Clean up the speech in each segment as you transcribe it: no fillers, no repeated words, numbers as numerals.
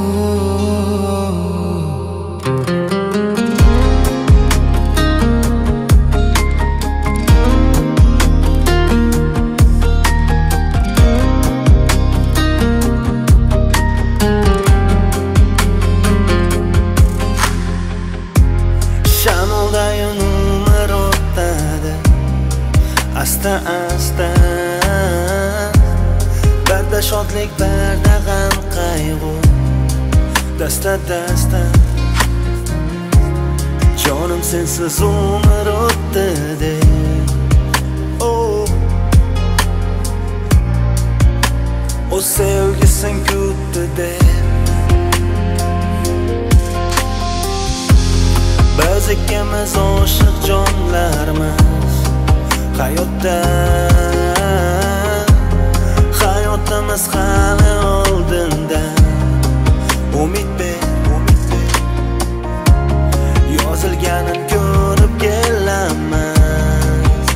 Shamoldayin umr o'tadi asta asta, barda shodlik barda g'am qayg'u, dasta dasta. Jonim sensiz umr o'tdi deb, o sevgisin kutdi deb. Biz ikkimiz oshiq jonlarmiz hayotda, hayotimiz hali oldinda. Umid ber, yozilganin ko'rib kelamiz.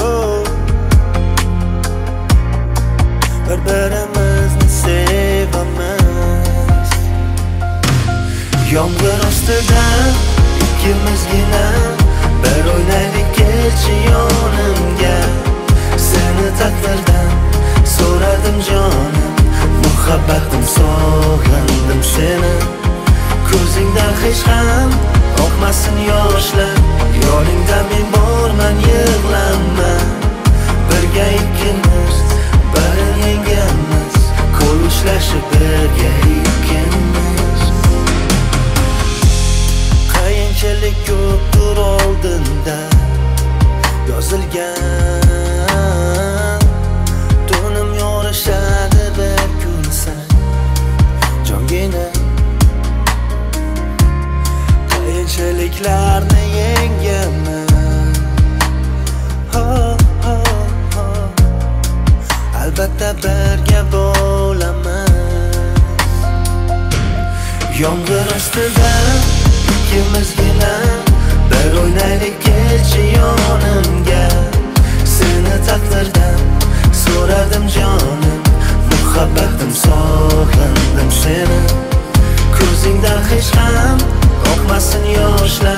Bir-birimizni sevamiz. Yomg'ir ostida ikkimizgina bir o'ynaylik, kelchi yonimga. Seni taqdirdan so'radim jonim, muhabbatim sog'indim seni. Ko'zingdan hech ham oqmasin yoshlar, yoningda men borman, yig'lanma. Birga ikkimiz barin yengamiz, qo'l ushlashib birga ikkimiz. Qiyinchilik ko'pdir oldinda yozilgan, to'nim yorishadi bir kulsang jongina. Qiyinchiliklarni yengaman, albatta birga bo'lamiz. Yomg'ir ostida ikkimizgina bir o'ynaylik, kelchi yonimga. Seni taqdirdan so'radim jonim, muhabbatim sog'indim seni. Ko'zingdan hech ham oqmasin yoshlar,